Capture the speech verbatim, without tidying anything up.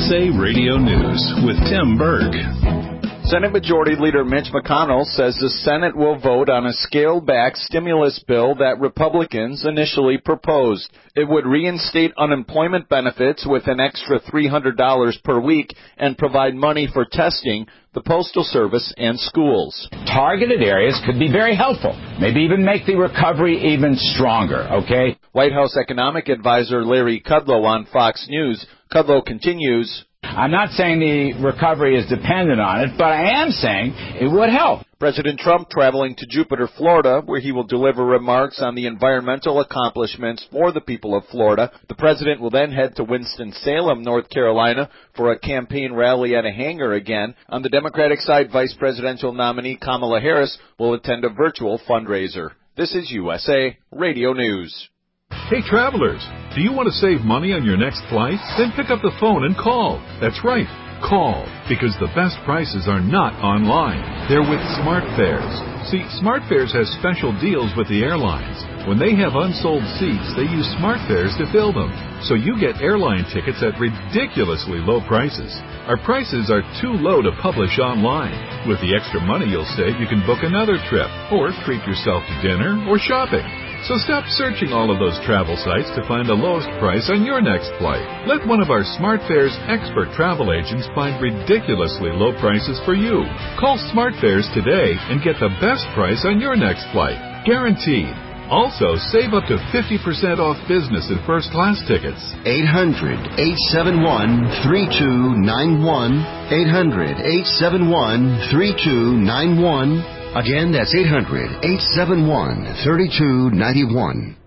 S A Radio News with Tim Berg. Senate Majority Leader Mitch McConnell says the Senate will vote on a scaled-back stimulus bill that Republicans initially proposed. It would reinstate unemployment benefits with an extra three hundred dollars per week and provide money for testing, the Postal Service, and schools. Targeted areas could be very helpful, maybe even make the recovery even stronger, okay? White House Economic Advisor Larry Kudlow on Fox News. Kudlow continues, I'm not saying the recovery is dependent on it, but I am saying it would help. President Trump traveling to Jupiter, Florida, where he will deliver remarks on the environmental accomplishments for the people of Florida. The president will then head to Winston-Salem, North Carolina, for a campaign rally at a hangar again. On the Democratic side, Vice Presidential nominee Kamala Harris will attend a virtual fundraiser. This is U S A Radio News. Hey, travelers, do you want to save money on your next flight? Then pick up the phone and call. That's right, call, because the best prices are not online. They're with SmartFares. See, SmartFares has special deals with the airlines. When they have unsold seats, they use SmartFares to fill them. So you get airline tickets at ridiculously low prices. Our prices are too low to publish online. With the extra money you'll save, you can book another trip, or treat yourself to dinner or shopping. So stop searching all of those travel sites to find the lowest price on your next flight. Let one of our SmartFares expert travel agents find ridiculously low prices for you. Call SmartFares today and get the best price on your next flight. Guaranteed. Also, save up to fifty percent off business and first class tickets. eight hundred, eight seven one, three two nine one. eight hundred, eight seven one, three two nine one. Again, that's eight hundred, eight seven one, three two nine one.